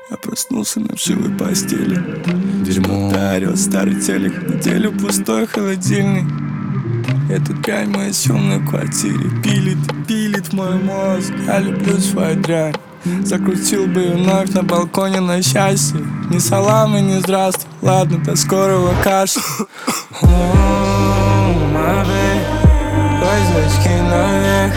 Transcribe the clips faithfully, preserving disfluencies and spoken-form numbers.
Я проснулся на вшивой постели. Дерьмо. Дарил старый телек, неделю пустой холодильник. Эта дрянь в моей съемной квартире пилит, пилит мой мозг. Я люблю свою дрянь. Закрутил бы вновь на балконе на счастье. Ни салам и ни здравствуй, ладно, до скорого кашля. Звездочки наверх.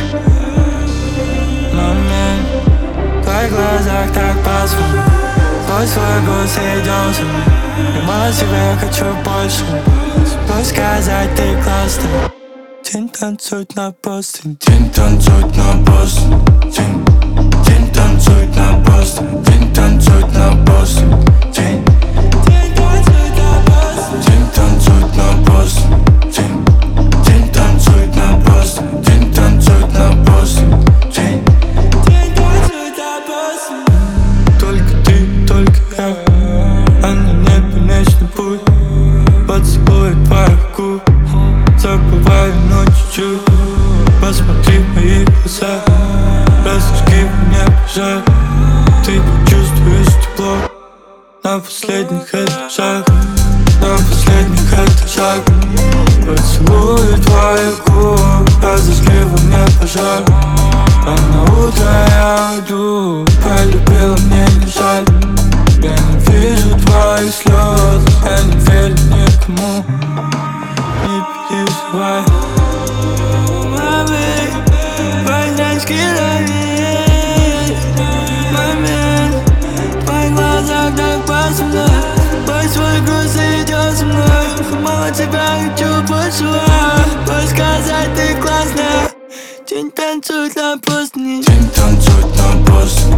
Момент в твоих глазах так пасмурно. Твой свой голос идем со мной. И мало тебя хочу больше. Пусть сказать ты классный. День танцует на Бостон. День танцует на Бостон. День, день танцует на Бостон. День танцует на Бостон. День, День танцует на Бостон. день танцует на Бостон. День, день танцует на Бостон. День танцует на Бостон. День, День танцует на Бостон. Только ты, только я, а на небе вечный путь. Поцелуй твоих губ, забываю, но чуть-чуть. Посмотри в мои глаза, разожги мне пожар. Ты почувствуешь тепло на последних этажах. На последних этажах. Поцелуй твоих губ, разожги во мне пожар. А на утро я уйду, полюбила, мне не жаль. Я не вижу твоих слез, я не верю никому. Не переживай. Маме, поднячки лови. Момент в твоих глазах так пасмурно. Пусть свой груз идет со мной. Мало тебя хочу больше. Пусть сказать ты классная. День танцует на Бостоне. день танцует на Бостон.